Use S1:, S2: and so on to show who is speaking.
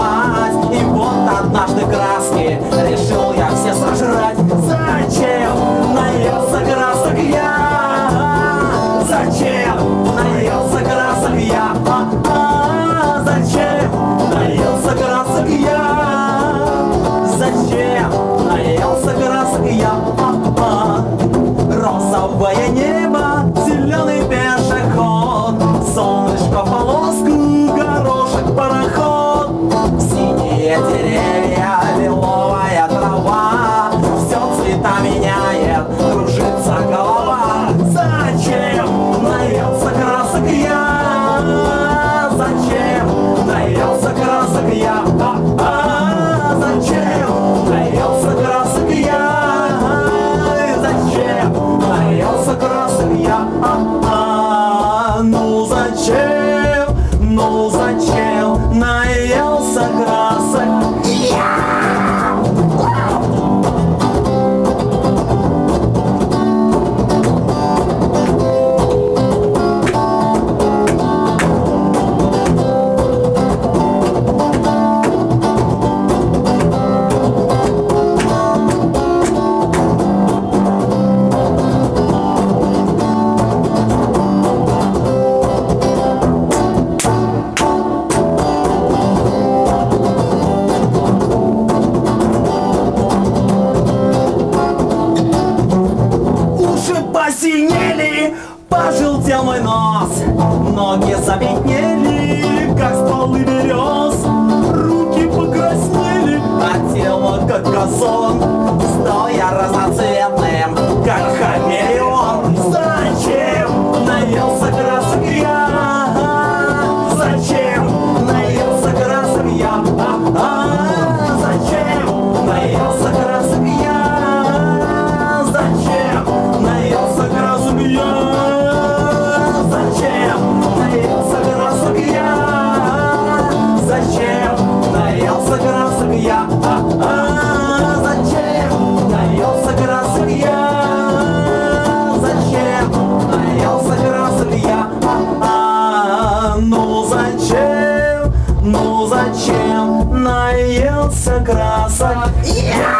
S1: рисовать. И вот однажды краски решил я все сожрать. Зачем наелся красок я? Зачем наелся красок я? Зачем наелся красок я? Зачем наелся красок я? Розовое небо, зеленый пешеход, солнышко в полоску, горошек пароход, синие деревья, лиловая трава, все цвета меняет, кружится голова. Зачем наелся красок я? Зачем наелся красок я? Зачем наелся красок я? Зачем наелся красок я? Ну зачем, ну зачем наелся красок я? Посинели, пожелтел мой нос, ноги забеднели, как стволы берез, руки покраснели, а тело как газон, стоя разноцветным, как хамелеон. Зачем наелся красок я? Зачем наелся красок я? Зачем наелся красок я? Зачем наелся красок я? Зачем наелся красок я? Зачем наелся красок я? Зачем наелся красок я? Зачем наелся красок я? Ну зачем наелся красок я?